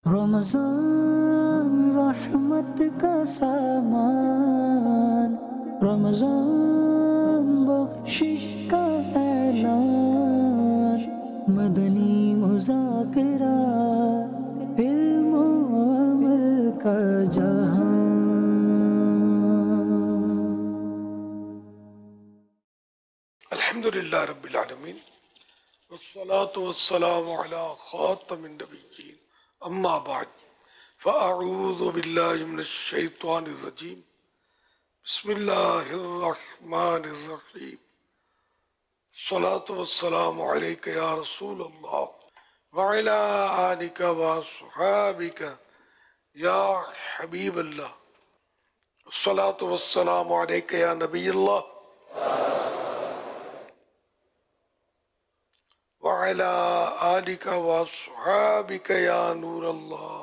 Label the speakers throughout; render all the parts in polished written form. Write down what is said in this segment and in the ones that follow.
Speaker 1: رمضان رحمت کا سامان، رمضان بخشش کا اعلان، مدنی مذاکرہ علم و عمل کا جہان۔
Speaker 2: الحمدللہ رب العالمین والصلاة والسلام علی خاتم النبیین، اما بعد فاعوذ باللہ من الشیطان الرجیم، بسم اللہ الرحمن الرحیم، الصلاة والسلام علیک یا رسول اللہ وعلی آلک وصحابک یا حبیب اللہ، الصلاة والسلام علیک یا نبی اللہ وعلى آلك وصحابك يا نور اللہ۔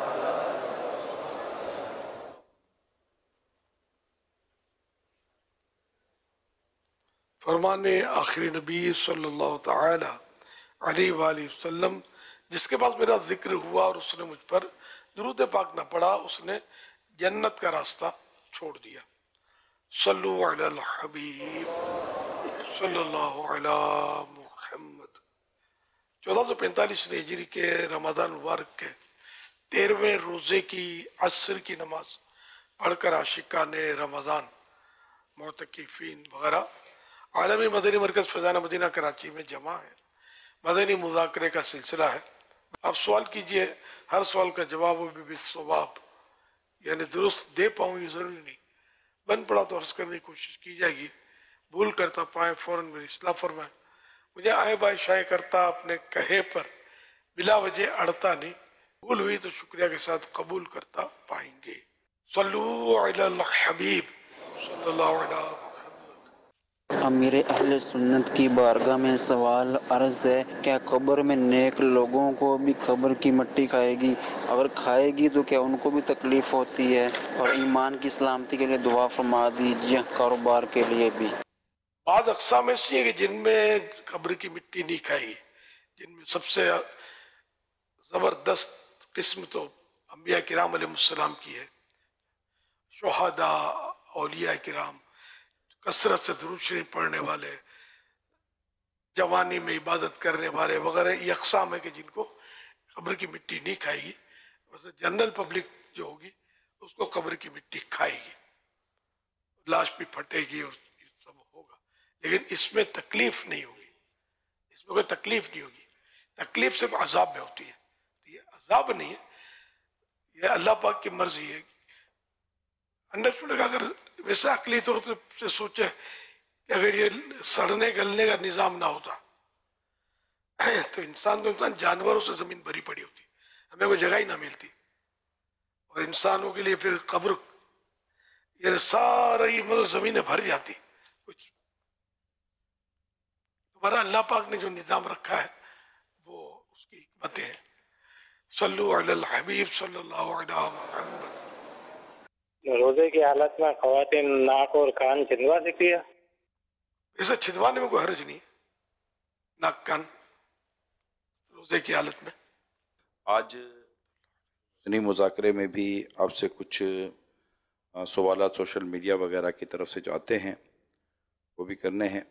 Speaker 2: فرمانے آخری نبی صلی اللہ تعالی علیہ وآلہ وسلم، جس کے پاس میرا ذکر ہوا اور اس نے مجھ پر درود پاک نہ پڑھا، اس نے جنت کا راستہ چھوڑ دیا۔ صلو علی الحبیب صلی اللہ علی محمد۔ 1445 ہجری کے رمضان مبارک کے 13ویں روزے کی عصر کی نماز پڑھ کر عاشقان رمضان، معتکفین وغیرہ عالمی مدنی مرکز فیضان مدینہ کراچی میں جمع ہے۔ مدنی مذاکرے کا سلسلہ ہے۔ آپ سوال کیجئے، ہر سوال کا جواب و بالصواب، یعنی درست دے پاؤں یہ ضروری نہیں، بن پڑا تو عرض کرنے کی کوشش کی جائے گی، بھول کرتا پائیں فوراً میری اصلاح فرمائیں۔ مجھے آئے بائے شائع کرتا اپنے کہے پر بلا وجہ اڑتا نہیں، بھول ہوئی تو شکریہ کے ساتھ قبول کرتا پائیں گے۔ صلو علی الحبیب صلی اللہ علیہ وسلم۔
Speaker 3: امیر اہل سنت کی بارگاہ میں سوال عرض ہے، کیا قبر میں نیک لوگوں کو بھی قبر کی مٹی کھائے گی؟ اگر کھائے گی تو کیا ان کو بھی تکلیف ہوتی ہے؟ اور ایمان کی سلامتی کے لیے دعا فرما دیجیے، کاروبار کے لیے بھی۔
Speaker 2: بعض اقسام ایسی ہیں کہ جن میں قبر کی مٹی نہیں کھائے گی، جن میں سب سے زبردست قسم تو انبیاء کرام علیہ السلام کی ہے، شہداء، اولیاء کرام، کثرت سے درود شریف پڑھنے والے، جوانی میں عبادت کرنے والے وغیرہ، یہ اقسام ہے کہ جن کو قبر کی مٹی نہیں کھائے گی۔ ویسے جنرل پبلک جو ہوگی اس کو قبر کی مٹی کھائے گی، لاش بھی پھٹے گی اور یہ سب ہوگا، لیکن اس میں تکلیف نہیں ہوگی، اس میں کوئی تکلیف نہیں ہوگی۔ تکلیف صرف عذاب میں ہوتی ہے، یہ عذاب نہیں ہے، یہ اللہ پاک کی مرضی ہے۔ انڈرسٹوڈ، اگر ویسا عقلی طور سے سوچے کہ اگر یہ سڑنے گلنے کا نظام نہ ہوتا تو انسان جانوروں سے زمین بھری پڑی ہوتی، ہمیں کوئی جگہ ہی نہ ملتی، اور انسانوں کے لیے پھر قبر یہ ساری زمینیں بھر جاتی کچھ۔ ہمارا اللہ پاک نے جو نظام رکھا ہے وہ اس کی حکمتیں ہیں۔ صلو علی الحبیب صلی اللہ علیہ محمد۔
Speaker 4: روزے کی حالت میں خواتین ناک اور کان چھدوا سکتی ہے؟
Speaker 2: اسے چھدوانے میں کوئی حرج نہیں، ناک کان روزے کی حالت میں۔
Speaker 5: آج سنی مذاکرے میں بھی آپ سے کچھ سوالات سوشل میڈیا وغیرہ کی طرف سے جو آتے ہیں وہ بھی کرنے ہیں۔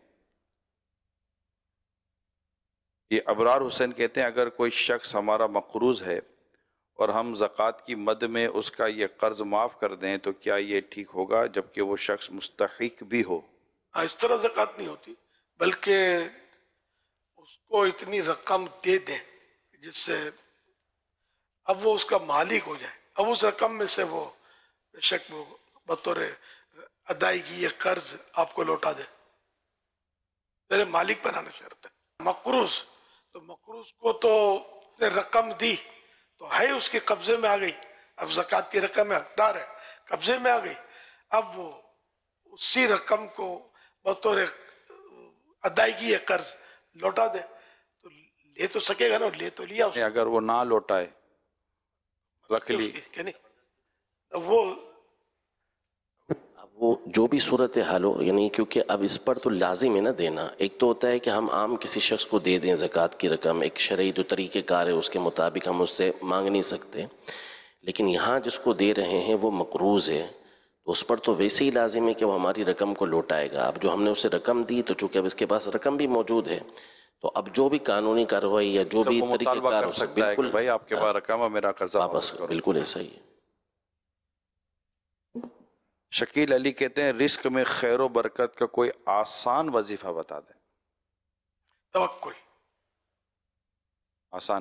Speaker 5: یہ ابرار حسین کہتے ہیں، اگر کوئی شخص ہمارا مقروض ہے اور ہم زکوٰۃ کی مد میں اس کا یہ قرض معاف کر دیں تو کیا یہ ٹھیک ہوگا جبکہ وہ شخص مستحق بھی ہو؟
Speaker 2: اس طرح زکوٰۃ نہیں ہوتی، بلکہ اس کو اتنی رقم دے دیں جس سے اب وہ اس کا مالک ہو جائے، اب اس رقم میں سے وہ بے شک وہ بطور ادائیگی یہ قرض آپ کو لوٹا دے، میرے مالک بنانا شرط ہے۔ مقروض تو مقروض کو تو رقم دی تو ہے اس کے قبضے میں آ گئی، اب زکوٰۃ کی رقم میں حقدار ہے، قبضے میں آ گئی، اب وہ اسی رقم کو بطور ادائیگی یہ قرض لوٹا دے تو لے تو سکے گا نا، لے تو لیا اس نے۔
Speaker 5: اگر وہ نہ لوٹائے رکھ لی،
Speaker 2: کہ نہیں وہ
Speaker 6: وہ جو بھی صورت حال ہو، یعنی کیونکہ اب اس پر تو لازم ہے نا دینا. ایک تو ہوتا ہے کہ ہم عام کسی شخص کو دے دیں زکوٰۃ کی رقم، ایک شرعی جو طریقہ کار ہے اس کے مطابق ہم اس سے مانگ نہیں سکتے، لیکن یہاں جس کو دے رہے ہیں وہ مقروض ہے، تو اس پر تو ویسے ہی لازم ہے کہ وہ ہماری رقم کو لوٹائے گا. اب جو ہم نے اسے رقم دی تو چونکہ اب اس کے پاس رقم بھی موجود ہے، تو اب جو بھی قانونی کارروائی یا جو بھی
Speaker 5: وہ
Speaker 6: طریقہ
Speaker 5: مطالبہ
Speaker 6: کار
Speaker 5: کر
Speaker 6: ہو
Speaker 5: سکتا ہے کہ
Speaker 6: بالکل
Speaker 5: بھائی آپ کے پاس رقم ہے، میرا قرضہ
Speaker 6: واپس
Speaker 5: واپس کرو.
Speaker 6: بالکل ایسا ہی ہے.
Speaker 5: شکیل علی کہتے ہیں رزق میں خیر و برکت کا کوئی آسان وظیفہ بتا دیں.
Speaker 2: توکل.
Speaker 5: آسان.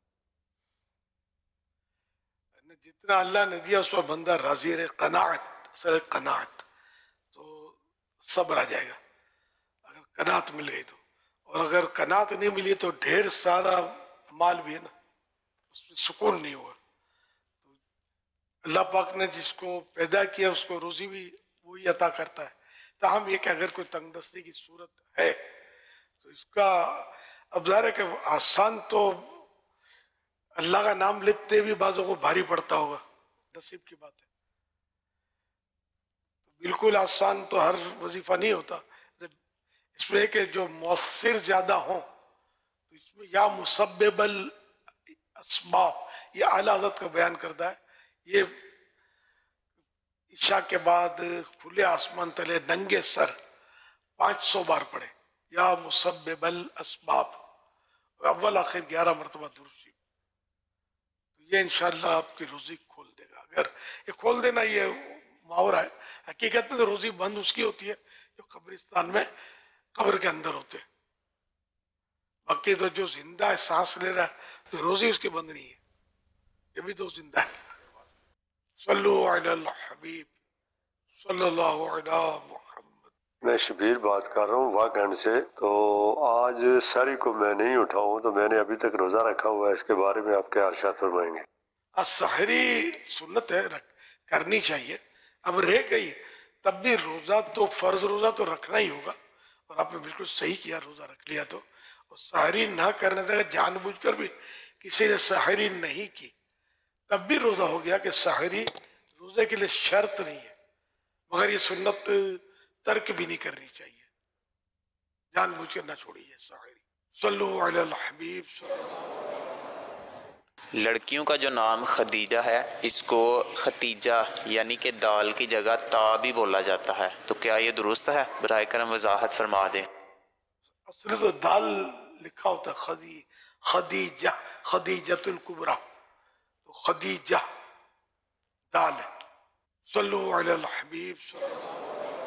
Speaker 2: جتنا اللہ نے دیا اس پر بندہ راضی رہے. قناعت، اصل قناعت، تو صبر آ جائے گا اگر قناعت مل گئی تو. اور اگر قناعت نہیں ملی تو ڈھیر سارا مال بھی ہے نا، اس میں سکون نہیں ہوا. اللہ پاک نے جس کو پیدا کیا اس کو روزی بھی وہی عطا کرتا ہے. تاہم یہ کہ اگر کوئی تنگ دستی کی صورت ہے تو اس کا اب ظاہر ہے کہ آسان تو اللہ کا نام لیتے بھی بعضوں کو بھاری پڑتا ہوگا، نصیب کی بات ہے. بالکل آسان تو ہر وظیفہ نہیں ہوتا. اس میں کہ جو مؤثر زیادہ ہوں تو اس میں یا مسبب الاسباب، یہ اعلیٰ حضرت کا بیان کرتا ہے. یہ عشاء کے بعد کھلے آسمان تلے ننگے سر 500 بار پڑھے یا مسبب الاسباب، اول آخر 11 مرتبہ درود شریف. یہ انشاءاللہ آپ کی روزی کھول دے گا. اگر یہ کھول دینا یہ محاورہ ہے، حقیقت میں تو روزی بند اس کی ہوتی ہے جو قبرستان میں قبر کے اندر ہوتے. باقی تو جو زندہ ہے سانس لے رہا ہے تو روزی اس کی بند نہیں ہے، یہ بھی تو زندہ ہے. صلو علی الحبیب صلی اللہ علی محمد.
Speaker 7: میں شبیر بات کر رہا ہوں واقعن سے. تو آج ساری کو میں نہیں اٹھاؤں تو میں نے ابھی تک روزہ رکھا ہوا ہے، اس کے بارے میں آپ کیا ارشاد فرمائیں گے؟
Speaker 2: سحری سنت ہے، کرنی چاہیے. اب رہ گئی تب بھی روزہ تو فرض روزہ تو رکھنا ہی ہوگا، اور آپ نے بالکل صحیح کیا روزہ رکھ لیا تو. اور سحری نہ کرنے سے جان بوجھ کر بھی کسی نے سحری نہیں کی تب بھی روزہ ہو گیا کہ سحری روزے کے لیے شرط نہیں ہے، مگر یہ سنت ترک بھی نہیں کرنی چاہیے، جان بوجھ کر نہ چھوڑیے سحری. صلو علی الحبیب صلی اللہ علیہ وسلم.
Speaker 8: لڑکیوں کا جو نام خدیجہ ہے اس کو ختیجہ یعنی کہ دال کی جگہ تا بھی بولا جاتا ہے، تو کیا یہ درست ہے؟ براہ کرم وضاحت فرما دیں.
Speaker 2: اصل تو دال لکھا ہوتا ہے خدیجہ، خدیجۃ الکبریٰ، تو خدیجہ دال ہے. صلو علی الحبیب صلی اللہ علیہ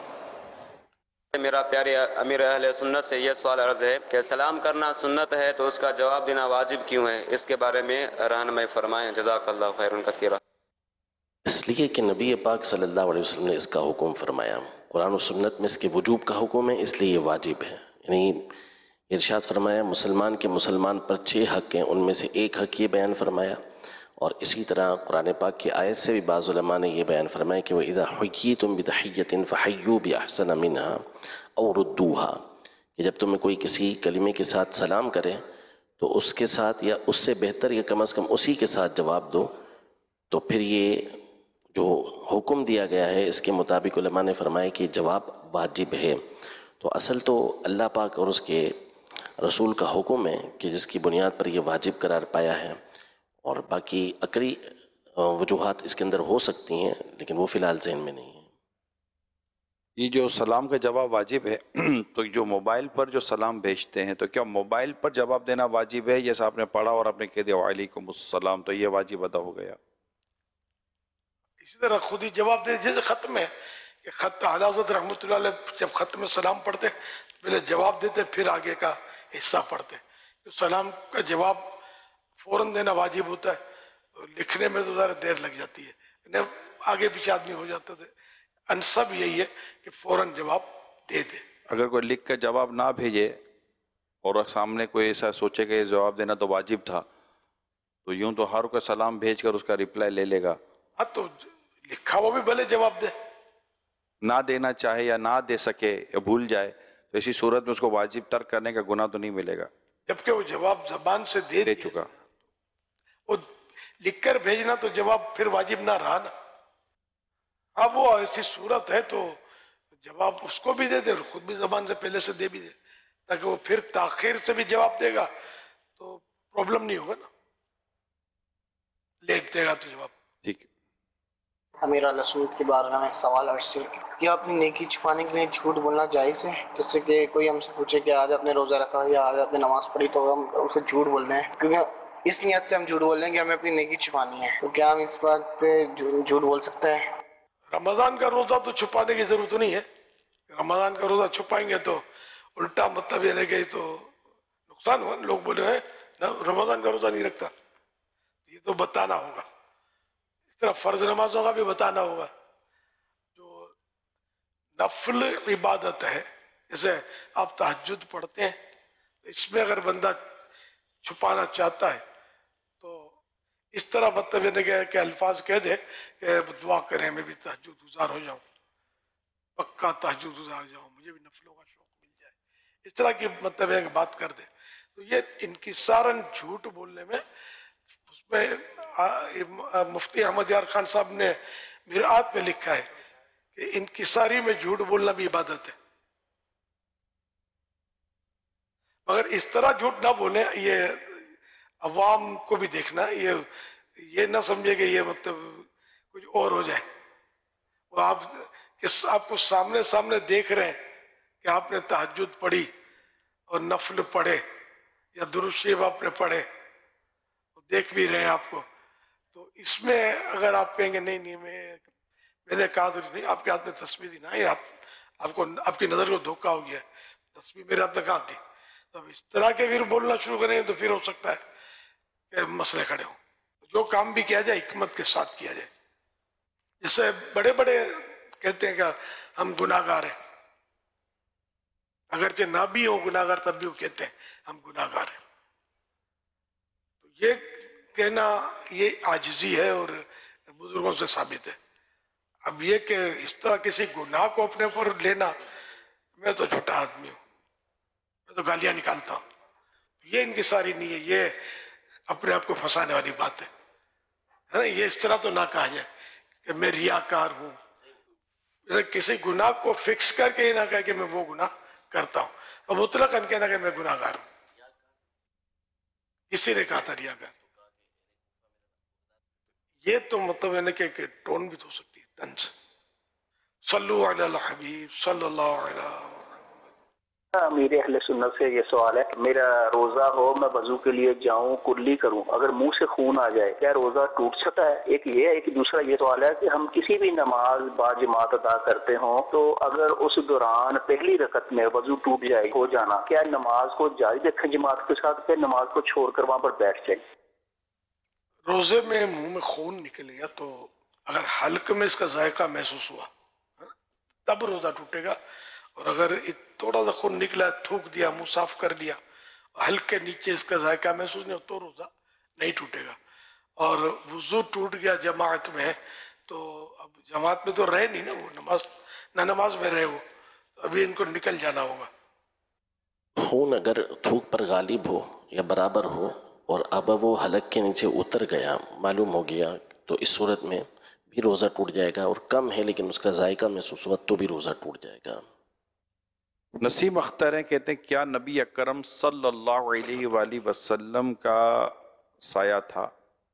Speaker 2: وسلم.
Speaker 9: میرا پیارے امیر اہل سنت سے یہ سوال عرض ہے کہ سلام کرنا سنت ہے تو اس کا جواب دینا واجب کیوں ہے؟ اس کے بارے میں رہنمائی فرمائیں. جزاک اللہ خیرا کثیرا.
Speaker 6: اس لیے کہ نبی پاک صلی اللہ علیہ وسلم نے اس کا حکم فرمایا. قرآن و سنت میں اس کے وجوب کا حکم ہے، اس لیے یہ واجب ہے. یعنی ارشاد فرمایا مسلمان پر 6 حق ہیں، ان میں سے ایک حق یہ بیان فرمایا. اور اسی طرح قرآن پاک کی آیت سے بھی بعض علماء نے یہ بیان فرمایا کہ وَإِذَا حُيِّيتُم بِتَحِيَّةٍ فَحَيُّوا بِأَحْسَنَ مِنْهَا أَوْ رُدُّوهَا، کہ جب تمہیں کوئی کسی کلمے کے ساتھ سلام کرے تو اس کے ساتھ یا اس سے بہتر یا کم از کم اسی کے ساتھ جواب دو. تو پھر یہ جو حکم دیا گیا ہے اس کے مطابق علماء نے فرمایا کہ جواب واجب ہے. تو اصل تو اللہ پاک اور اس کے رسول کا حکم ہے کہ جس کی بنیاد پر یہ واجب قرار پایا ہے، اور باقی عقلی وجوہات اس کے اندر ہو سکتی ہیں لیکن وہ فی الحال ذہن میں نہیں ہے.
Speaker 5: یہ جو سلام کا جواب واجب ہے تو جو موبائل پر جو سلام بھیجتے ہیں تو کیا موبائل پر جواب دینا واجب ہے؟ جیسا آپ نے پڑھا اور آپ نے کہہ دیا وعلیکم السلام تو یہ واجب ادا ہو گیا؟
Speaker 2: اسی طرح خود ہی جواب دے، جیسے خط میں کہ خط اعلیٰ حضرت رحمۃ اللہ علیہ جب خط میں سلام پڑھتے پہلے جواب دیتے پھر آگے کا حصہ پڑھتے. سلام کا جواب فوراً دینا واجب ہوتا ہے، لکھنے میں تو ذرا دیر لگ جاتی ہے، آگے پیچھے آدمی ہو جاتا تھے. انسب یہی ہے کہ فوراً جواب دے دے.
Speaker 5: اگر کوئی لکھ کر جواب نہ بھیجے اور سامنے کوئی ایسا سوچے کہ یہ جواب دینا تو واجب تھا تو یوں تو ہر کوئی سلام بھیج کر اس کا ریپلائی لے لے گا.
Speaker 2: ہاں تو لکھا وہ بھی بھلے جواب دے.
Speaker 5: نہ دینا چاہے یا نہ دے سکے یا بھول جائے تو اسی صورت میں اس کو واجب ترک کرنے کا گناہ تو نہیں ملے گا،
Speaker 2: جبکہ وہ جواب زبان سے دے
Speaker 5: چکا.
Speaker 2: وہ لکھ کر بھیجنا تو جواب پھر واجب نہ رہا نا. اب وہ ایسی صورت ہے تو جواب اس کو بھی دے دے اور خود بھی زبان سے پہلے سے دے بھی دے، تاکہ وہ پھر تاخیر سے بھی جواب دے گا تو پرابلم نہیں ہوگا نا، لیٹ دے گا تو جواب.
Speaker 5: ٹھیک ہے.
Speaker 10: امیر علیہ سنت کی بارگاہ میں سوال عرض سے کیا اپنی نیکی چھپانے کے لیے جھوٹ بولنا جائز ہے؟ جس سے کہ کوئی ہم سے پوچھے کہ آج آپ نے روزہ رکھا یا آج آپ نے نماز پڑھی تو ہم اسے جھوٹ بول رہے ہیں، کیونکہ اس نیت سے ہم جھوٹ بول رہے ہیں کہ ہمیں اپنی نیکی چھپانی ہے، تو کیا ہم اس بات پہ جھوٹ بول سکتے ہیں؟
Speaker 2: رمضان کا روزہ تو چھپانے کی ضرورت نہیں ہے. رمضان کا روزہ چھپائیں گے تو الٹا مطلب یہ رہے گا تو نقصان ہوا. لوگ بولے ہیں رمضان کا روزہ نہیں رکھتا، یہ تو بتانا ہوگا. اس طرح فرض نمازوں کا بھی بتانا ہوگا. جو نفل عبادت ہے جیسے آپ تہجد پڑھتے ہیں، اس میں اگر بندہ چھپانا چاہتا ہے تو اس طرح مطلب یہ کہ الفاظ کہہ دے کہ دعا کریں میں بھی تہجد گزار ہو جاؤں، پکا تہجد گزار جاؤں، مجھے بھی نفلوں کا شوق مل جائے، اس طرح کی مطلب ہے کہ بات کر دے. تو یہ انکسارن جھوٹ بولنے میں اس میں مفتی احمد یار خان صاحب نے مرآت میں لکھا ہے کہ انکساری میں جھوٹ بولنا بھی عبادت ہے، مگر اس طرح جھوٹ نہ بولیں. یہ عوام کو بھی دیکھنا، یہ نہ سمجھے کہ یہ مطلب کچھ اور ہو جائے. وہ آپ کو سامنے دیکھ رہے ہیں کہ آپ نے تہجد پڑھی اور نفل پڑھے یا درود شریف آپ نے پڑھے، دیکھ بھی رہے ہیں آپ کو. تو اس میں اگر آپ کہیں گے نہیں میں نے کہا تو نہیں، آپ کے ہاتھ میں تسبیح تھی نا، آپ کی نظر کو دھوکہ ہو گیا، تسبیح میرے ہاتھ میں کہاں تھی. تو اس طرح کے پھر بولنا شروع کریں تو پھر ہو سکتا ہے کہ مسئلے کھڑے ہوں. جو کام بھی کیا جائے حکمت کے ساتھ کیا جائے. جیسے بڑے کہتے ہیں کہ ہم گناہ گار ہیں، اگرچہ نہ بھی ہو گناہ گار تب بھی وہ کہتے ہیں ہم گناہ گار ہیں. تو یہ کہنا یہ عاجزی ہے اور بزرگوں سے ثابت ہے. اب یہ کہ اس طرح کسی گناہ کو اپنے پر لینا، میں تو چھوٹا آدمی ہوں، میں تو گالیاں نکالتا ہوں، یہ انکساری نہیں ہے، یہ اپنے آپ کو پھنسانے والی بات ہے. یہ اس طرح تو نہ کہا جائے کہ میں ریاکار ہوں. کسی گناہ کو فکس کر کے یہ نہ کہا کہ میں وہ گناہ کرتا ہوں، اور مطلق کہنا کہ میں گناہ گار ہوں. کسی نے کہا تھا ریاکار، یہ تو مطلب ہے نا کہ ٹون بھی تو ہو سکتی ہے طنز. صلو علی الحبیب صلی اللہ علیہ وسلم.
Speaker 11: میرے اہل سنت سے یہ سوال ہے، میرا روزہ ہو، میں وضو کے لیے جاؤں، کلی کروں، اگر منہ سے خون آ جائے کیا روزہ ٹوٹ سکتا ہے؟ ایک یہ ہے. ایک دوسرا یہ سوال ہے کہ ہم کسی بھی نماز با جماعت ادا کرتے ہوں تو اگر اس دوران پہلی رکعت میں وضو ٹوٹ جائے ہو جانا، کیا نماز کو جاری رکھیں جماعت کے ساتھ، پھر نماز کو چھوڑ کر وہاں پر بیٹھ جائیں؟
Speaker 2: روزے میں منہ میں خون نکل گیا تو اگر حلق میں اس کا ذائقہ محسوس ہوا تب روزہ ٹوٹے گا، اور اگر تھوڑا سا خون نکلا، تھوک دیا، منہ صاف کر دیا، حلق کے نیچے اس کا ذائقہ محسوس نہیں ہو تو روزہ نہیں ٹوٹے گا. اور وضو ٹوٹ گیا جماعت میں تو اب جماعت میں تو رہے نہیں نا، وہ نماز میں رہے، وہ ابھی ان کو نکل جانا ہوگا.
Speaker 6: خون اگر تھوک پر غالب ہو یا برابر ہو اور اب وہ حلق کے نیچے اتر گیا، معلوم ہو گیا، تو اس صورت میں بھی روزہ ٹوٹ جائے گا. اور کم ہے لیکن اس کا ذائقہ محسوس ہوا تو بھی روزہ ٹوٹ جائے گا.
Speaker 5: نسیم اختر ہیں، کہتے ہیں کیا نبی اکرم صلی اللہ علیہ وآلہ وسلم کا سایہ تھا؟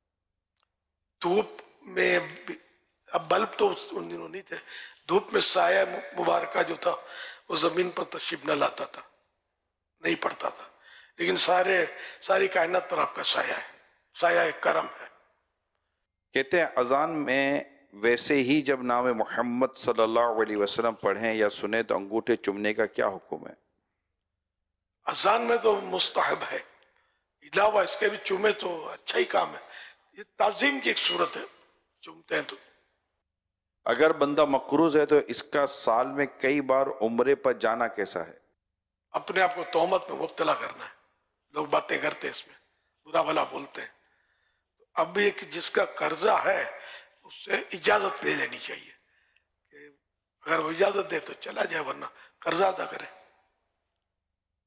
Speaker 2: دھوپ میں اب بلب تو ان دنوں نہیں تھے، دھوپ میں سایہ مبارکہ جو تھا وہ زمین پر تشریف نہ لاتا تھا، نہیں پڑتا تھا، لیکن ساری کائنات پر آپ کا سایہ ہے، سایہ کرم ہے.
Speaker 5: کہتے ہیں اذان میں ویسے ہی جب نام محمد صلی اللہ علیہ وسلم پڑھیں یا سنیں تو انگوٹھے چومنے کا کیا حکم ہے؟
Speaker 2: اذان میں تو مستحب ہے، علاوہ اس کے بھی چومے تو اچھا ہی کام ہے، یہ تعظیم کی ایک صورت ہے، چومتے ہیں تو.
Speaker 5: اگر بندہ مقروض ہے تو اس کا سال میں کئی بار عمرے پر جانا کیسا ہے؟
Speaker 2: اپنے آپ کو تہمت میں مبتلا کرنا ہے. لوگ باتیں کرتے ہیں اس میں، برا بھلا بولتے ہیں. اب یہ کہ جس کا قرضہ ہے اس سے اجازت لے لینی چاہیے کہ اگر وہ اجازت دے تو چلا جائے، ورنہ قرضہ ادا کرے.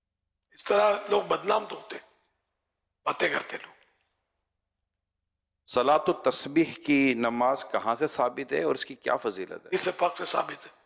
Speaker 2: اس طرح لوگ بدنام تو ہوتے، باتیں کرتے لوگ.
Speaker 5: صلاۃ التسبیح کی نماز کہاں سے ثابت ہے اور اس کی کیا فضیلت ہے؟
Speaker 2: حدیث پاک سے ثابت ہے.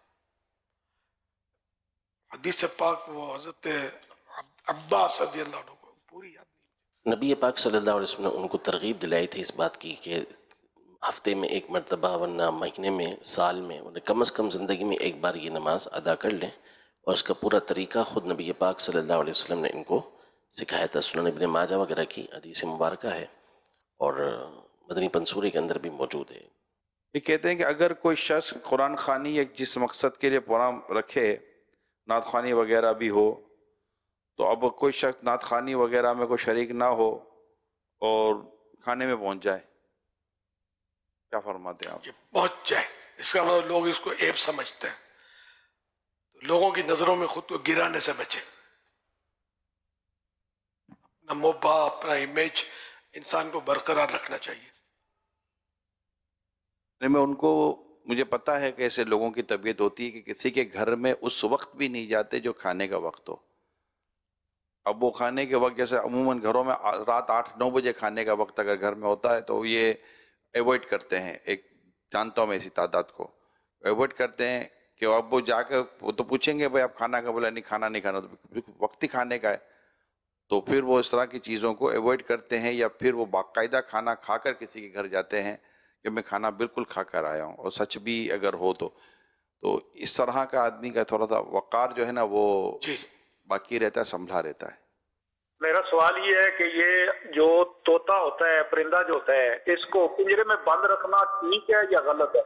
Speaker 2: حدیث پاک وہ حضرت عباس رضی اللہ عنہ کو پوری یاد نہیں.
Speaker 6: نبی پاک صلی اللہ علیہ وسلم نے ان کو ترغیب دلائی تھی اس بات کی کہ ہفتے میں ایک مرتبہ ورنہ مہینے میں سال میں انہیں کم از کم زندگی میں ایک بار یہ نماز ادا کر لیں، اور اس کا پورا طریقہ خود نبی پاک صلی اللہ علیہ وسلم نے ان کو سکھایا تھا. سنن ابن ماجہ وغیرہ کی حدیث مبارکہ ہے اور مدنی پنصوری کے اندر بھی موجود ہے.
Speaker 5: یہ کہتے ہیں کہ اگر کوئی شخص قرآن خوانی ایک جس مقصد کے لیے پروگرام رکھے، نعت خوانی وغیرہ بھی ہو، تو اب کوئی شخص نعت خوانی وغیرہ میں کوئی شریک نہ ہو اور کھانے میں پہنچ جائے، کیا فرماتے ہیں آپ؟
Speaker 2: پہنچ جائے، اس کا مطلب لوگ اس کو عیب سمجھتے ہیں، لوگوں کی نظروں میں خود کو گرانے سے بچے. اپنا موبا، اپنا امیج انسان کو برقرار رکھنا چاہیے.
Speaker 5: میں ان کو، مجھے پتا ہے کہ ایسے لوگوں کی طبیعت ہوتی ہے کہ کسی کے گھر میں اس وقت بھی نہیں جاتے جو کھانے کا وقت ہو. اب وہ کھانے کے وقت، جیسے عموماً گھروں میں رات 8-9 بجے کھانے کا وقت اگر گھر میں ہوتا ہے تو یہ ایوائڈ کرتے ہیں. ایک جانتا ہوں میں ایسی تعداد کو ایوائڈ کرتے ہیں کہ اب وہ جا کر وہ تو پوچھیں گے بھائی آپ کھانا کا، بولا نہیں کھانا نہیں کھانا، تو وقت ہی کھانے کا ہے. تو پھر وہ اس طرح کی چیزوں کو ایوائڈ کرتے ہیں، یا پھر وہ باقاعدہ کھانا کھا کر کسی کے گھر جاتے ہیں کہ میں کھانا بالکل کھا کر آیا ہوں، اور سچ بھی اگر ہو تو اس طرح کا آدمی کا تھوڑا سا وقار جو ہے نا وہ باقی رہتا ہے، سنبھلا رہتا ہے.
Speaker 12: میرا سوال یہ ہے کہ یہ جو طوطا ہوتا ہے، پرندہ جو ہوتا ہے، اس کو پنجرے میں بند رکھنا ٹھیک ہے یا غلط ہے؟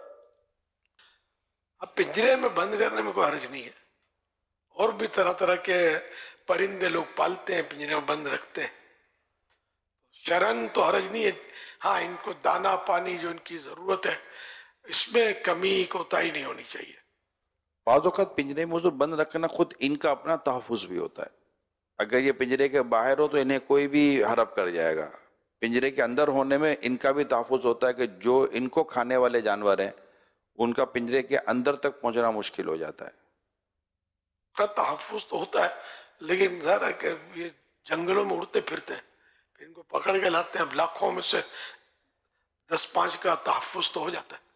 Speaker 2: اب پنجرے میں بند کرنے میں کوئی حرج نہیں ہے. اور بھی طرح طرح کے پرندے لوگ پالتے ہیں، پنجرے میں بند رکھتے ہیں، شرعاً تو حرج نہیں ہے. ہاں، ان کو دانا پانی جو ان کی ضرورت ہے اس میں کمی کوتاہی نہیں ہونی چاہیے.
Speaker 5: بعض اوقات پنجرے میں حضور بند رکھنا خود ان کا اپنا تحفظ بھی ہوتا ہے. اگر یہ پنجرے کے باہر ہو تو انہیں کوئی بھی ہڑپ کر جائے گا. پنجرے کے اندر ہونے میں ان کا بھی تحفظ ہوتا ہے کہ جو ان کو کھانے والے جانور ہیں ان کا پنجرے کے اندر تک پہنچنا مشکل ہو جاتا ہے.
Speaker 2: کا تحفظ تو ہوتا ہے، لیکن ظاہر ہے کہ یہ جنگلوں میں اڑتے پھرتے ہیں، پھر ان کو پکڑ کے لاتے ہیں. اب لاکھوں میں سے 10-5 کا تحفظ تو ہو جاتا ہے.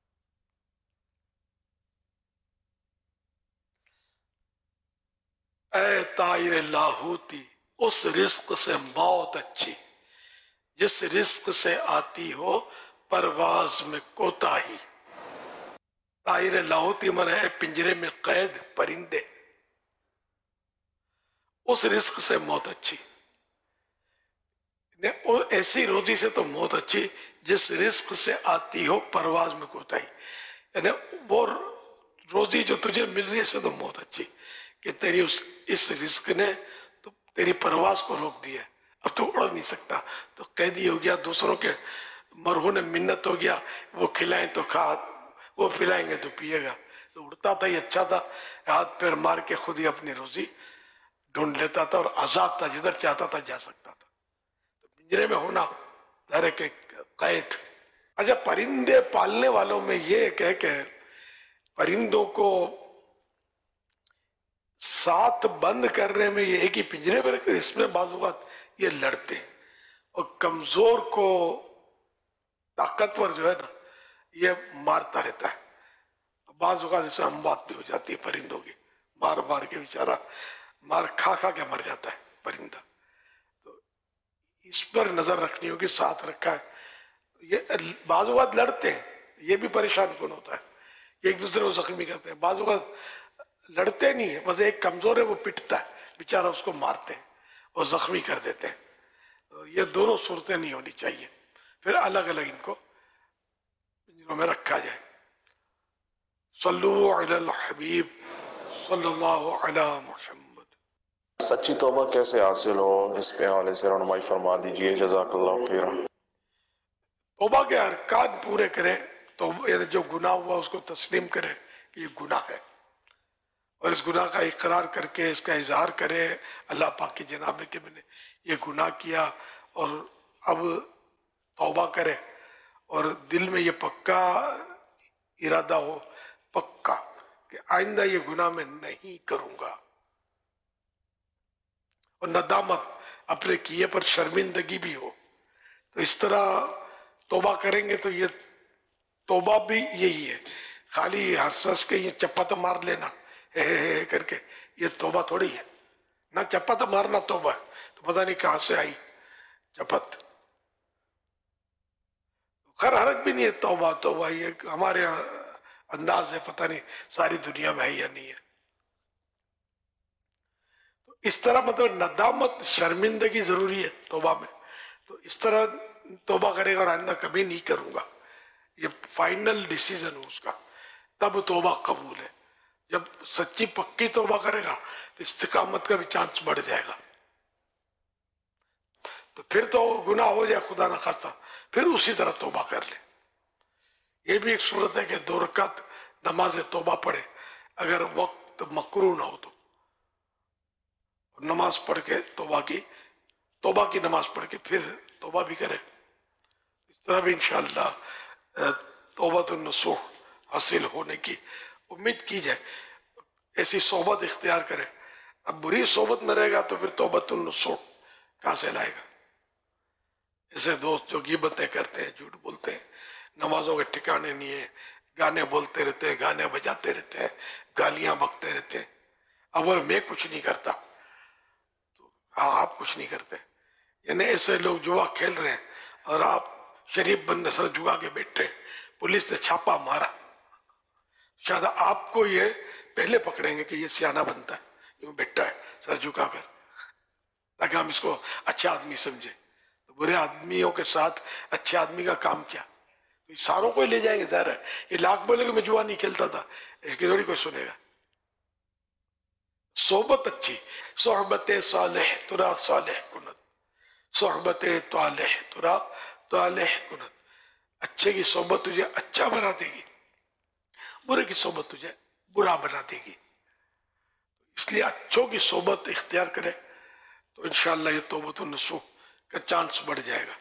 Speaker 2: اے طائر لاہوتی، اس رزق سے موت اچھی جس رزق سے آتی ہو پرواز میں کوتاہی. طائر لاہوتی من ہے پنجرے میں قید پرندے، اس رزق سے موت اچھی. ایسی روزی سے تو موت اچھی جس رزق سے آتی ہو پرواز میں کوتاہی. یعنی وہ روزی جو تجھے مل رہی ہے سے تو موت اچھی کہ تیری اس رزق نے تو تیری پرواز کو روک دیا، اب تو اڑ نہیں سکتا، تو قیدی ہو گیا، دوسروں کے مرہون منت ہو گیا، وہ کھلائیں تو کھا، وہ پلائیں گے تو پیے گا. تو اڑتا تھا یہ اچھا تھا، ہاتھ پیر مار کے خود ہی اپنی روزی ڈھونڈ لیتا تھا، اور آزاد تھا، جدھر چاہتا تھا جا سکتا تھا. تو پنجرے میں ہونا ظاہر کہ قید. اچھا، پرندے پالنے والوں میں یہ ایک ہے کہ پرندوں کو ساتھ بند کرنے میں یہ ایک ہی پنجرے میں رکھتے، اس میں بعض اوقات یہ لڑتے ہیں، اور کمزور کو طاقتور جو ہے نا یہ مارتا رہتا ہے. بعض اوقات اس میں اموات بھی ہو جاتی ہے پرندوں کی، مار مار کے بیچارہ مار کھا کھا کے مر جاتا ہے پرندہ. تو اس پر نظر رکھنی ہوگی، ساتھ رکھا ہے. یہ بعض اوقات لڑتے ہیں، یہ بھی پریشان کن ہوتا ہے، ایک دوسرے کو زخمی کرتے ہیں. بعض اوقات لڑتے نہیں ہیں، بس ایک کمزور ہے وہ پٹتا ہے، بیچارہ اس کو مارتے ہیں اور زخمی کر دیتے ہیں. یہ دونوں صورتیں نہیں ہونی چاہیے، پھر الگ الگ ان کو پنجروں میں رکھا جائے. صلو علی الحبیب صلی اللہ علی محمد.
Speaker 13: سچی توبہ کیسے حاصل ہو، اس پہ حوالے سے رہنمائی فرما دیجئے، جزاک اللہ خیر.
Speaker 2: توبہ کے ارکان پورے کرے، تو جو گناہ ہوا اس کو تسلیم کرے کہ یہ گناہ ہے، اور اس گناہ کا اقرار کر کے اس کا اظہار کرے اللہ پاک کی جناب میں کہ میں نے یہ گناہ کیا، اور اب توبہ کرے، اور دل میں یہ پکا ارادہ ہو، پکا کہ آئندہ یہ گناہ میں نہیں کروں گا، اور ندامت اپنے کیے پر شرمندگی بھی ہو. تو اس طرح توبہ کریں گے تو یہ توبہ بھی یہی ہے، خالی ہنس کے یہ چپت مار لینا ہے کر کے یہ توبہ تھوڑی ہے، نہ چپت مارنا توبہ ہے، تو پتہ نہیں کہاں سے آئی چپت. خیر حرج بھی نہیں ہے، توبہ توبہ یہ ہمارے یہاں انداز ہے، پتہ نہیں ساری دنیا میں ہے یا نہیں ہے. تو اس طرح مطلب ندامت شرمندگی ضروری ہے توبہ میں. تو اس طرح توبہ کرے گا اور آئندہ کبھی نہیں کروں گا، یہ فائنل ڈیسیژن ہو اس کا، تب توبہ قبول ہے. جب سچی پکی توبہ کرے گا تو استقامت کا بھی چانس بڑھ جائے گا. تو پھر تو گناہ ہو جائے خدا نہ خواستہ پھر اسی طرح توبہ کر لے. یہ بھی ایک صورت ہے کہ 2 رکعت نماز توبہ پڑھے اگر وقت مکروہ نہ ہو تو، نماز پڑھ کے توبہ کی نماز پڑھ کے پھر توبہ بھی کرے. اس طرح بھی انشاءاللہ توبۃ النصوح حاصل ہونے کی امید کی جائے. ایسی صحبت اختیار کرے. اب بری صحبت میں رہے گا تو پھر توبۃ النصوح کہاں سے لائے گا؟ ایسے دوست جو غیبتیں کرتے ہیں، جھوٹ بولتے ہیں، نمازوں کے ٹھکانے نہیں ہے، گانے بولتے رہتے ہیں، گانے بجاتے رہتے ہیں، گالیاں بکتے رہتے ہیں. اگر میں کچھ نہیں کرتا تو ہاں آپ کچھ نہیں کرتے. یعنی ایسے لوگ جوا کھیل رہے ہیں اور آپ شریف بندے سر جھکا کے بیٹھے، پولیس نے چھاپا مارا، شاید آپ کو یہ پہلے پکڑیں گے کہ یہ سیانہ بنتا ہے، یوں بیٹھا ہے سر جھکا کر، تاکہ ہم اس کو اچھا آدمی سمجھیں. تو برے آدمیوں کے ساتھ اچھے آدمی کا کام کیا؟ ساروں کو ہی لے جائیں گے. ظاہر ہے یہ لاکھ بولے کہ میں جوا نہیں کھیلتا تھا، اس کی تھوڑی کوئی سنے گا. صحبت اچھی، صحبت صالح ترا صالح کنت، صحبت طالح ترا طالح کنت. اچھے کی صحبت تجھے اچھا بنا دے گی، برے کی صحبت تجھے برا بنا دے گی. اس لیے اچھوں کی صحبت اختیار کرے تو انشاءاللہ یہ توبۃ النصوح کا چانس بڑھ جائے گا.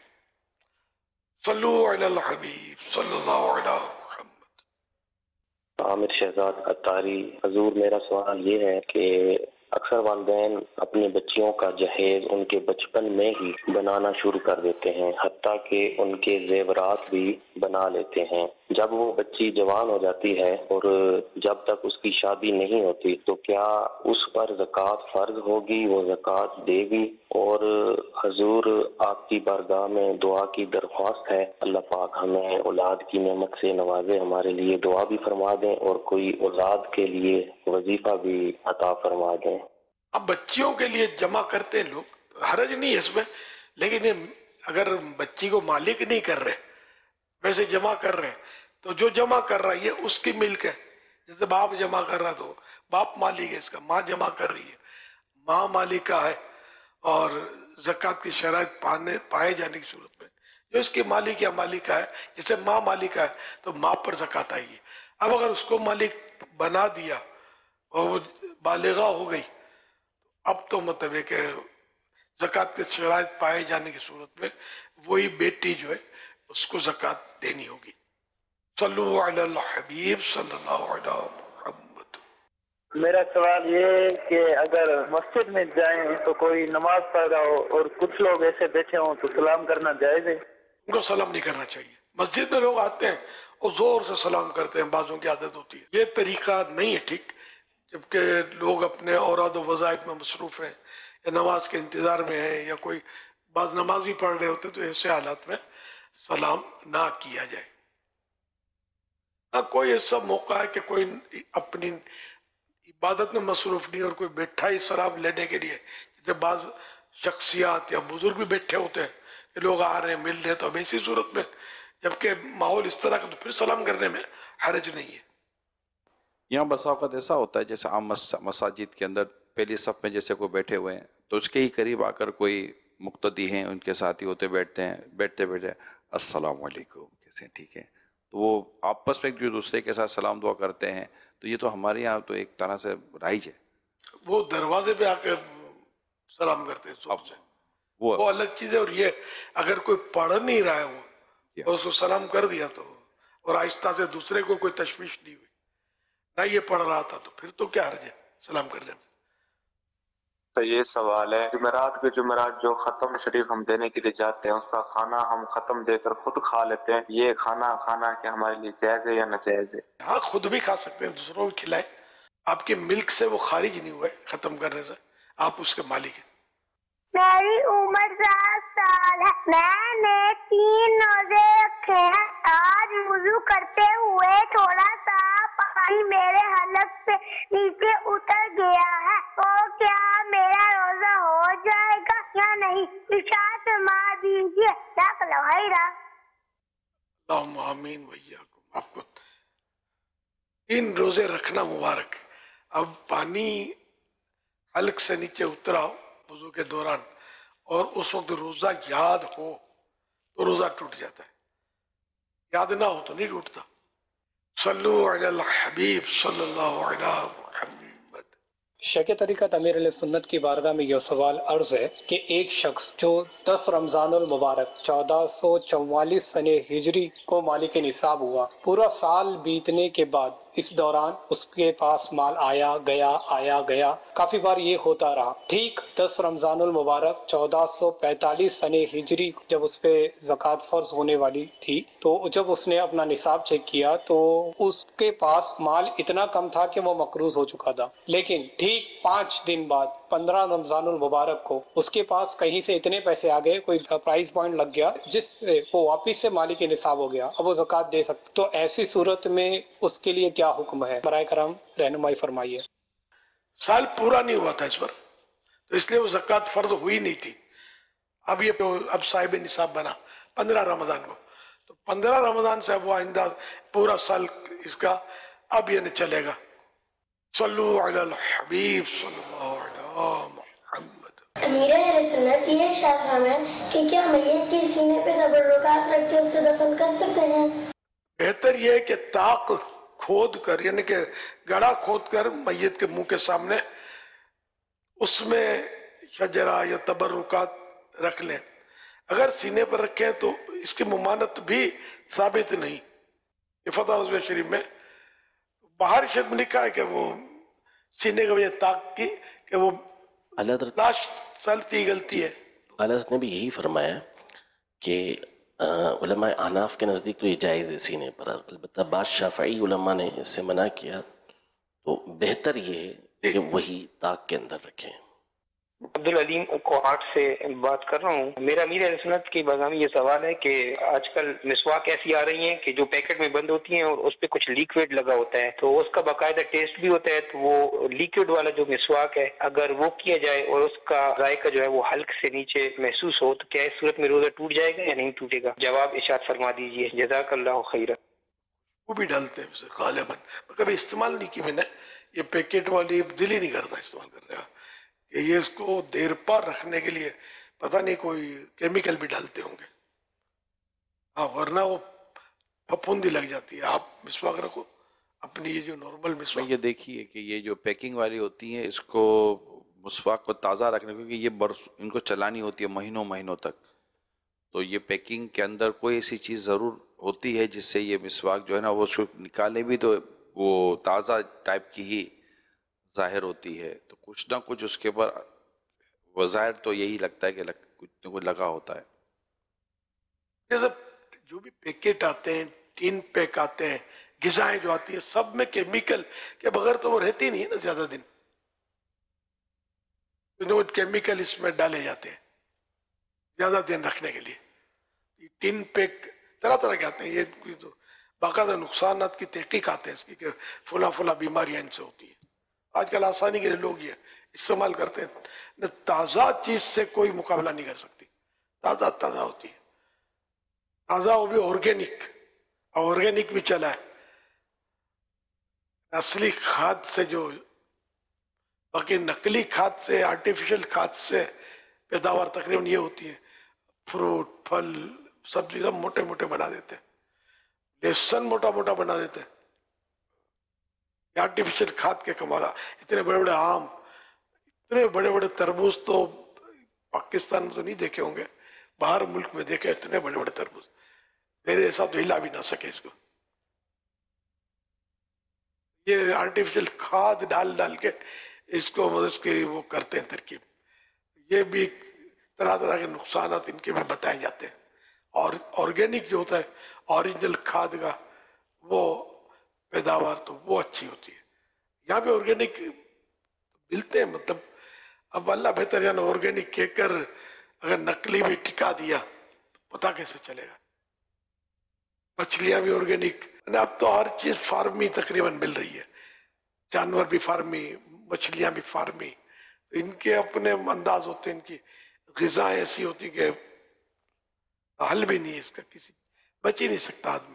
Speaker 2: صلو علی الحبیب صلی اللہ علیہ محمد.
Speaker 14: عامر شہزاد اتاری. حضور میرا سوال یہ ہے کہ اکثر والدین اپنی بچیوں کا جہیز ان کے بچپن میں ہی بنانا شروع کر دیتے ہیں، حتیٰ کہ ان کے زیورات بھی بنا لیتے ہیں. جب وہ بچی جوان ہو جاتی ہے اور جب تک اس کی شادی نہیں ہوتی تو کیا اس پر زکوٰۃ فرض ہوگی؟ وہ زکوٰۃ دے گی؟ اور حضور آپ کی بارگاہ میں دعا کی درخواست ہے، اللہ پاک ہمیں اولاد کی نعمت سے نوازے، ہمارے لیے دعا بھی فرما دیں اور کوئی اولاد کے لیے وظیفہ بھی عطا فرما دیں.
Speaker 2: اب بچیوں کے لیے جمع کرتے ہیں لوگ، حرج نہیں ہے اس میں، لیکن اگر بچی کو مالک نہیں کر رہے ویسے جمع کر رہے تو جو جمع کر رہا ہے یہ اس کی ملک ہے. جیسے باپ جمع کر رہا تو باپ مالک ہے اس کا، ماں جمع کر رہی ہے ماں مالکہ ہے. اور زکوٰۃ کی شرائط پائے جانے کی صورت میں جو اس کی مالک یا مالکہ ہے، جیسے ماں مالکہ ہے تو ماں پر زکوٰۃ آئے گی. اب اگر اس کو مالک بنا دیا اور وہ بالغہ ہو گئی اب تو مطلب ہے کہ زکوٰۃ کے شرائط پائے جانے کی صورت میں وہی بیٹی جو ہے اس کو زکوٰۃ دینی ہوگی. صلو علی الحبیب صلی اللہ علیہ محمد.
Speaker 15: میرا سوال یہ ہے کہ اگر مسجد میں جائیں تو کوئی نماز پڑھ رہا ہو اور کچھ لوگ ایسے بیٹھے ہوں تو سلام کرنا جائز ہے؟
Speaker 2: ان کو سلام نہیں کرنا چاہیے. مسجد میں لوگ آتے ہیں اور زور سے سلام کرتے ہیں، بعضوں کی عادت ہوتی ہے، یہ طریقہ نہیں ہے ٹھیک. جبکہ لوگ اپنے اوراد و وظائف میں مصروف ہیں یا نماز کے انتظار میں ہیں یا کوئی بعض نماز بھی پڑھ رہے ہوتے تو ایسے حالات میں سلام نہ کیا جائے. کوئی ایسا موقع ہے کہ کوئی اپنی عبادت میں مصروف نہیں اور کوئی بیٹھا ہی سلام لینے کے لیے، جیسے بعض شخصیات یا بزرگ بھی بیٹھے ہوتے ہیں کہ لوگ آ رہے ہیں مل رہے ہیں، تو اب ایسی صورت میں جبکہ ماحول اس طرح کا تو پھر سلام کرنے میں حرج نہیں ہے.
Speaker 5: یہاں بسا اوقات ایسا ہوتا ہے جیسے عام مساجد کے اندر پہلی صف میں جیسے کوئی بیٹھے ہوئے ہیں تو اس کے ہی قریب آ کر کوئی مقتدی ہیں ان کے ساتھی ہوتے بیٹھتے ہیں، بیٹھتے بیٹھتے السلام علیکم کیسے ہیں، ٹھیک ہے، تو وہ آپس میں ایک دوسرے کے ساتھ سلام دعا کرتے ہیں. تو یہ تو ہمارے یہاں تو ایک طرح سے رائج ہے.
Speaker 2: وہ دروازے پہ آ کے سلام کرتے ہیں زور سے، وہ الگ چیز ہے. اور یہ اگر کوئی پڑھ نہیں رہا ہے وہ اور اس کو سلام کر دیا تو اور آہستہ سے دوسرے کو کوئی تشویش نہیں ہوئی، نہ یہ پڑھ رہا تھا تو پھر تو کیا حرج ہے سلام کرنے میں.
Speaker 13: تو یہ سوال ہے، جمعرات کے جمعرات جو ختم شریف ہم دینے کے لیے جاتے ہیں، اس کا کھانا ہم ختم دے کر خود کھا لیتے ہیں، یہ کھانا کہ ہمارے لیے جائز ہے یا ناجائز ہے؟
Speaker 2: ہاں خود بھی کھا سکتے ہیں، دوسروں کو کھلائیں. آپ کے ملک سے وہ خارج نہیں ہوئے ختم کرنے سے، آپ اس کے مالک ہیں.
Speaker 16: میری عمر 7 سال ہے. میں نے 3 روزے رکھے ہیں. آج وضو کرتے ہوئے تھوڑا سا پانی میرے حلق سے نیچے اتر گیا ہے، تو کیا میرا روزہ ہو جائے گا یا نہیں؟ ارشاد فرما دیجیے. جزاک اللہ خیرا.
Speaker 2: اللہم آمین وإیاکم. آپ کو 3 روزے رکھنا مبارک. اب پانی حلق سے نیچے اترا وضو کے دوران اور اس وقت روزہ یاد ہو تو روزہ ٹوٹ جاتا ہے، یاد نہ ہو تو نہیں ٹوٹتا. صلو علی الحبیب صلی اللہ علیہ محمد.
Speaker 17: شیخ طریقت امیر علیہ سنت کی بارگاہ میں یہ سوال عرض ہے کہ ایک شخص جو 10 رمضان المبارک 1444 سن ہجری کو مالک نصاب ہوا، پورا سال بیتنے کے بعد اس دوران اس کے پاس مال آیا گیا کافی بار یہ ہوتا رہا. ٹھیک 10 رمضان المبارک 1445 سن ہجری جب اس پہ زکوٰۃ فرض ہونے والی تھی، تو جب اس نے اپنا نصاب چیک کیا تو اس کے پاس مال اتنا کم تھا کہ وہ مقروض ہو چکا تھا. لیکن ٹھیک 5 دن بعد 15 رمضان المبارک کو اس کے پاس کہیں سے اتنے پیسے آ گئے، کوئی پرائز پوائنٹ لگ گیا جس سے وہ واپس سے مالک نصاب ہو گیا، اب وہ زکوٰۃ دے سکتا. تو ایسی صورت میں اس کے لیے کیا حکم ہے؟ برائے کرم رہنمائی فرمائیے.
Speaker 2: سال پورا نہیں ہوا تھا اس پر، تو اس لیے وہ زکوٰۃ فرض ہوئی نہیں تھی. اب صاحب نصاب بنا 15 رمضان کو، تو 15 رمضان سے اب وہ آئندہ پورا سال اس کا اب یہ نہیں چلے گا. صلو علی الحبیب صلی اللہ علیہ محمد.
Speaker 16: امیر اہل سنت یہ ارشاد ہے کہ کیا میت کے سینے پہ تبرکات رکھ کے اسے دفن کر سکتے ہیں؟
Speaker 2: بہتر یہ ہے کہ طاق کھود کر، یعنی کہ گڑھا کھود کر میت کے منہ کے سامنے اس میں شجرہ یا تبرکات رکھ لیں. اگر سینے پر رکھیں تو اس کی ممانت بھی ثابت نہیں. یہ فتح رضویہ شریف میں باہر شریف میں لکھا ہے کہ وہ سینے کا وجہ طاق کی کہ وہ لاش چلتی غلطی ہے.
Speaker 6: حضرت نے بھی یہی فرمایا کہ علماء احناف کے نزدیک تو یہ جائز ہے سینے پر، البتہ بعض شافعی علماء نے اس سے منع کیا، تو بہتر یہ ہے کہ وہی طاق کے اندر رکھیں.
Speaker 18: عبدالعلیم کوہاٹ سے بات کر رہا ہوں. میرا امیر اہل سنت کی بارگاہ میں یہ سوال ہے کہ آج کل مسواک ایسی آ رہی ہیں کہ جو پیکٹ میں بند ہوتی ہیں اور اس پہ کچھ لیکوڈ لگا ہوتا ہے، تو اس کا باقاعدہ ٹیسٹ بھی ہوتا ہے. تو وہ لیکوڈ والا جو مسواک ہے اگر وہ کیا جائے اور اس کا ذائقہ جو ہے وہ حلق سے نیچے محسوس ہو، تو کیا اس صورت میں روزہ ٹوٹ جائے گا یا نہیں ٹوٹے گا؟ جواب ارشاد فرما دیجیے. جزاک اللہ خیرا.
Speaker 2: وہ بھی ڈالتے ہیں اسے غالباً، کبھی استعمال نہیں کی میں نے. یہ پیکٹ والی دل ہی نہیں کرتا استعمال کر رہا کہ یہ اس کو دیر پر رکھنے کے لیے پتہ نہیں کوئی کیمیکل بھی ڈالتے ہوں گے. ہاں ورنہ وہ پھپھوندی لگ جاتی ہے. آپ مسواک رکھو اپنی یہ جو نارمل مسواک.
Speaker 5: یہ دیکھیے کہ یہ جو پیکنگ والی ہوتی ہیں اس کو مسواک کو تازہ رکھنے، کیونکہ یہ ان کو چلانی ہوتی ہے مہینوں تک، تو یہ پیکنگ کے اندر کوئی ایسی چیز ضرور ہوتی ہے جس سے یہ مسواک جو ہے نا وہ نکالے بھی تو وہ تازہ ٹائپ کی ہی ظاہر ہوتی ہے. تو کچھ نہ کچھ اس کے اوپر وظاہر تو یہی لگتا ہے کہ کچھ نہ کچھ لگا ہوتا ہے.
Speaker 2: جیسے جو بھی پیکٹ آتے ہیں، ٹین پیک آتے ہیں، غذائیں جو آتی ہیں، سب میں کیمیکل کے بغیر تو وہ رہتی نہیں ہے نا زیادہ دن. کچھ کیمیکل اس میں ڈالے جاتے ہیں زیادہ دن رکھنے کے لیے. ٹین پیک طرح طرح کے آتے ہیں. یہ تو باقاعدہ نقصانات کی تحقیق آتے ہیں اس کی کہ فلاں بیماریاں ان سے ہوتی ہیں. آج کل آسانی کے لیے لوگ یہ استعمال کرتے ہیں. تازہ چیز سے کوئی مقابلہ نہیں کر سکتی. تازہ ہوتی ہے، تازہ وہ بھی آرگینک بھی چلا ہے. اصلی کھاد سے جو باقی نقلی کھاد سے، آرٹیفیشل کھاد سے پیداوار تقریباً یہ ہوتی ہے. فروٹ، پھل، سبزی سب موٹے موٹے بنا دیتے ہیں. لہسن موٹا بنا دیتے ہیں. آرٹیفیشل کھاد کے کمالا. اتنے بڑے بڑے آم، اتنے بڑے بڑے تربوز تو پاکستان میں تو نہیں دیکھے ہوں گے، باہر ملک میں دیکھے اتنے بڑے بڑے تربوز. میرے حساب تو ہلا بھی نہ سکے اس کو. یہ آرٹیفیشل کھاد ڈال کے اس کو اس کے وہ کرتے ہیں ترکیب. یہ بھی طرح طرح کے نقصانات ان کے بھی بتائے جاتے ہیں. اور آرگینک جو ہوتا ہے اوریجنل کھاد کا وہ پیداوار تو وہ اچھی ہوتی ہے. یہاں پہ آرگینک ملتے ہیں، مطلب اب اللہ بہتر جانا آرگینک کہہ کر اگر نقلی بھی ٹکا دیا تو پتہ کیسے چلے گا. مچھلیاں بھی آرگینک، اب تو ہر چیز فارمی تقریباً مل رہی ہے، جانور بھی فارمی، مچھلیاں بھی فارمی. ان کے اپنے انداز ہوتے ہیں، ان کی غذا ایسی ہوتی کہ حل بھی نہیں ہے اس کا، کسی بچ ہی نہیں سکتا آدمی.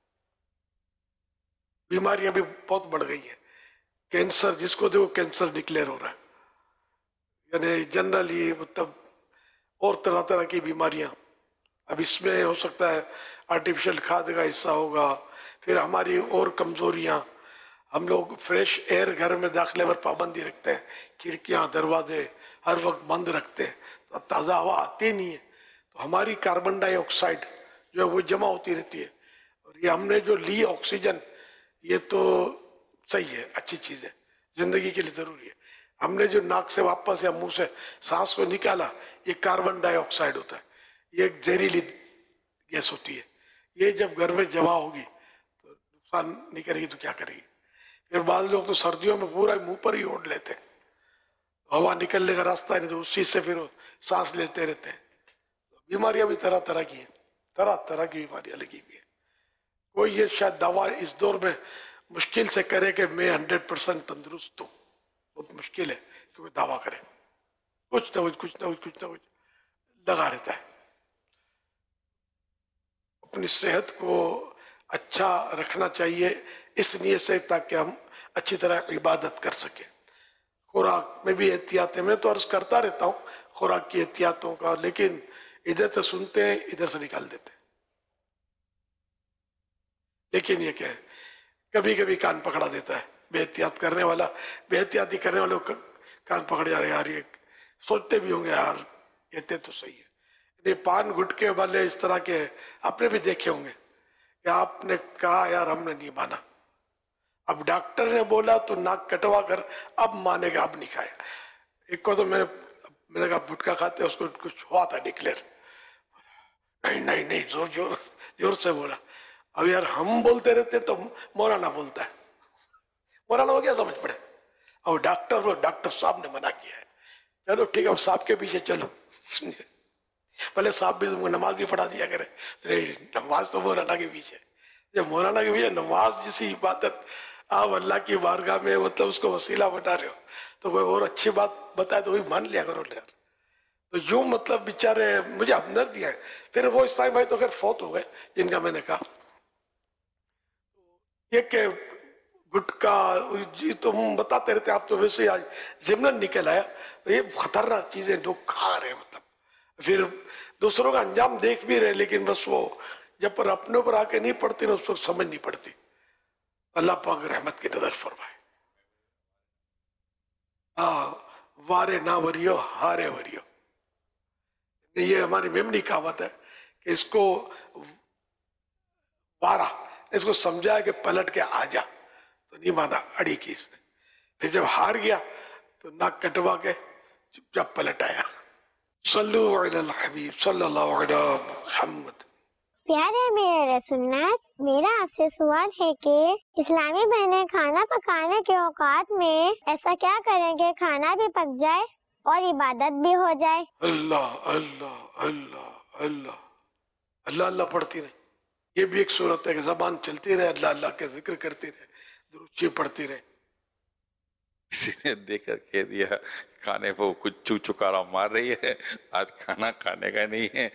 Speaker 2: بیماریاں بھی بہت بڑھ گئی ہیں. کینسر جس کو دیکھو کینسر ڈکلیئر ہو رہا ہے، یعنی جنرلی مطلب اور طرح طرح کی بیماریاں. اب اس میں ہو سکتا ہے آرٹیفیشل کھاد کا حصہ ہوگا. پھر ہماری اور کمزوریاں، ہم لوگ فریش ایئر گھر میں داخلے پر پابندی رکھتے ہیں، کھڑکیاں دروازے ہر وقت بند رکھتے ہیں، تو تازہ ہوا آتی نہیں ہے. تو ہماری کاربن ڈائی آکسائڈ جو ہے وہ جمع ہوتی رہتی ہے. اور یہ ہم نے جو لی آکسیجن، یہ تو صحیح ہے، اچھی چیز ہے، زندگی کے لیے ضروری ہے. ہم نے جو ناک سے واپس یا منہ سے سانس کو نکالا، یہ کاربن ڈائی آکسائڈ ہوتا ہے. یہ ایک زہریلی گیس ہوتی ہے. یہ جب گھر میں جمع ہوگی تو نقصان نہیں کرے گی تو کیا کرے گی. پھر بعض لوگ تو سردیوں میں پورا منہ پر ہی اوڑھ لیتے ہیں، ہوا نکلنے کا راستہ نہیں تو اسی سے پھر سانس لیتے رہتے ہیں. بیماریاں بھی طرح طرح کی ہیں، طرح طرح کی بیماریاں لگی ہوئی ہیں. کوئی یہ شاید دعویٰ اس دور میں مشکل سے کرے کہ میں 100% تندرست ہوں. بہت مشکل ہے کہ کوئی دعویٰ کرے. کچھ نہ کچھ لگا رہتا ہے. اپنی صحت کو اچھا رکھنا چاہیے اس نیت سے تاکہ ہم اچھی طرح عبادت کر سکیں. خوراک میں بھی احتیاط ہے، میں تو عرض کرتا رہتا ہوں خوراک کی احتیاطوں کا، لیکن ادھر سے سنتے ہیں ادھر سے نکال دیتے ہیں. لیکن یہ کیا ہے، کبھی کبھی کان پکڑا دیتا ہے بے احتیاط کرنے والا. بے احتیاطی کرنے والوں کا کان پکڑ جا رہے. یار یہ سوچتے بھی ہوں گے، یار کہتے تو صحیح ہے. پان گٹکے والے اس طرح کے آپ نے بھی دیکھے ہوں گے کہ آپ نے کہا یار ہم نے نہیں مانا، اب ڈاکٹر نے بولا تو ناک کٹوا کر اب مانے گا، اب نہیں کھایا. ایک کو تو میں نے کہا گٹکا کھاتے اس کو کچھ ہوا تھا ڈکلیئر، نہیں زور سے بولا. اب یار ہم بولتے رہتے تو مولانا بولتا ہے، مولانا ہو کیا سمجھ پڑے. اور ڈاکٹر صاحب نے منع کیا ہے، چلو ٹھیک ہے اب صاحب کے پیچھے چلو. پہلے صاحب بھی تم کو نماز بھی پڑھا دیا کرے. نماز تو مولانا کے پیچھے، جب مولانا کے پیچھے نماز جیسی عبادت آپ اللہ کی بارگاہ میں مطلب اس کو وسیلہ بتا رہے ہو تو کوئی اور اچھی بات بتائے تو وہی مان لیا کرو یار. تو یوں مطلب بیچارے مجھے ہمدردی ہے. پھر وہ عیسائی بھائی تو خیر فوت ہو گئے جن کا میں نے کہا. یہ کہ گٹکا جی تم بتاتے رہتے، آپ تو ویسے آج ضمن نکل آیا. یہ خطرناک چیزیں لوگ کھا رہے ہیں، مطلب پھر دوسروں کا انجام دیکھ بھی رہے لیکن بس وہ جب پر اپنے اوپر آ کے نہیں پڑتی نا اس وقت سمجھ نہیں پڑتی. اللہ پاک رحمت کی نظر فرمائے. وارے نہ وریو ہارے وریو، یہ ہماری میمنی کہاوت ہے کہ اس کو وارا، اس کو سمجھایا کہ پلٹ کے آ جا، تو نہیں مانا، اڑی کی اس نے. پھر جب ہار گیا تو ناک کٹوا کے چپ چاپ پلٹ آیا. صلو علی الحبیب صلی اللہ علیہ محمد.
Speaker 16: پیارے میرے سنت، میرا آپ سے سوال ہے کہ اسلامی بہنیں کھانا پکانے کے اوقات میں ایسا کیا کریں کہ کھانا بھی پک جائے اور عبادت بھی ہو جائے؟ اللہ
Speaker 2: اللہ اللہ اللہ اللہ اللہ پڑھتی رہے. یہ بھی ایک صورت ہے کہ زبان چلتی رہے، اللہ اللہ کے ذکر کرتی رہے، درود شریف پڑھتی رہے.
Speaker 5: کسی نے دیکھ کر کہہ دیا کھانے پہ کچھ چکارا مار رہی ہے، آج کھانا کھانے کا نہیں ہے،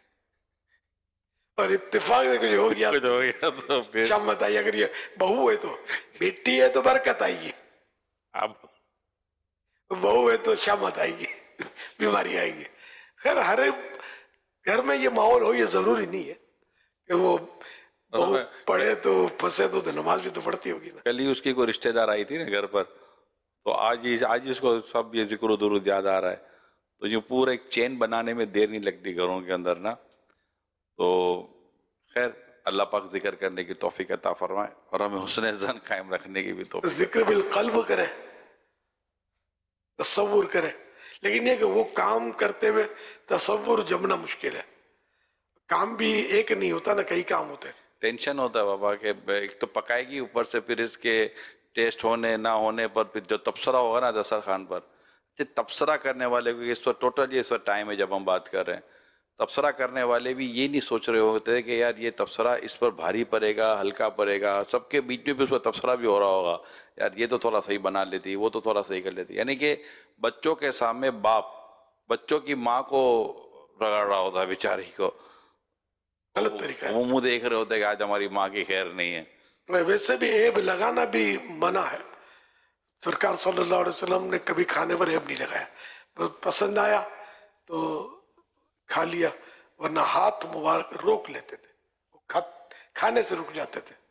Speaker 2: اور اتفاق سے کچھ ہو گیا
Speaker 5: تو پھر
Speaker 2: شامت آئی. اگر یہ بہو ہے تو بیٹی ہے تو برکت آئے گی،
Speaker 5: اب
Speaker 2: بہو ہے تو شامت آئے گی، بیماری آئے گی. خیر ہر گھر میں یہ ماحول ہو، یہ ضروری نہیں ہے کہ وہ بہو پڑھے تو پھنسے تو نماز بھی تو پڑھتی ہوگی نا.
Speaker 5: کل ہی اس کی کوئی رشتہ دار آئی تھی نا گھر پر، تو آج اس کو سب یہ ذکر و درود یاد آ رہا ہے. تو یہ پورا ایک چین بنانے میں دیر نہیں لگتی گھروں کے اندر نا. تو خیر اللہ پاک ذکر کرنے کی توفیق عطا فرمائے اور ہمیں حسن ظن قائم رکھنے کی بھی توفیق.
Speaker 2: ذکر بالقلب کرے، تصور کریں، لیکن یہ کہ وہ کام کرتے ہوئے تصور جمنا مشکل ہے. کام بھی ایک نہیں ہوتا نا، کئی کام ہوتے ہیں.
Speaker 5: ٹینشن ہوتا ہے بابا کہ ایک تو پکائے گی، اوپر سے پھر اس کے ٹیسٹ ہونے نہ ہونے پر پھر جو تبصرہ ہوگا نا دسترخوان پر، تبصرہ کرنے والے کو اس وقت ٹوٹل اس وقت ٹائم ہے جب ہم بات کر رہے ہیں، تبصرہ کرنے والے بھی یہ نہیں سوچ رہے ہوتے کہ یار یہ تبصرہ اس پر بھاری پڑے گا، ہلکا پڑے گا. سب کے بیچ میں بھی اس پر تبصرہ بھی ہو رہا ہوگا، یار یہ تو تھوڑا صحیح بنا لیتی، وہ تو تھوڑا صحیح کر لیتی. یعنی کہ بچوں کے سامنے باپ بچوں کی ماں کو رگڑ رہا ہوتا ہے بیچاری کو،
Speaker 2: غلط طریقہ ہے.
Speaker 5: وہ منہ دیکھ رہے ہوتے کہ آج ہماری ماں کی خیر نہیں ہے.
Speaker 2: ویسے بھی عیب لگانا بھی منع ہے. سرکار صلی اللہ علیہ وسلم نے کبھی کھانے پر عیب نہیں لگایا. پسند آیا تو کھا لیا، ورنہ ہاتھ مبارک روک لیتے تھے، کھانے سے رک جاتے تھے.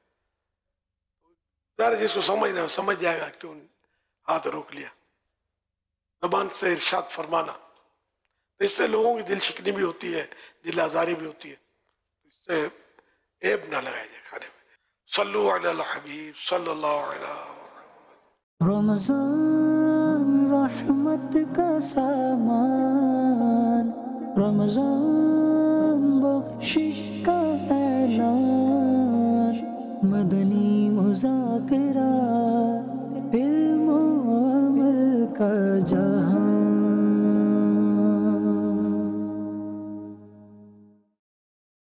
Speaker 2: جس کو سمجھنا سمجھ جائے گا کیوں ہاتھ روک لیا. زبان سے ارشاد فرمانا، اس سے لوگوں کی دل شکنی بھی ہوتی ہے، دل آزاری بھی ہوتی ہے. اس سے عیب نہ لگایا جائے کھانے میں. صلو علی الحبیب صلی اللہ علیہ وسلم.
Speaker 1: رمضان رحمت کا سامان، رمضان بخشش کا اعلان، مدنی مذاکرات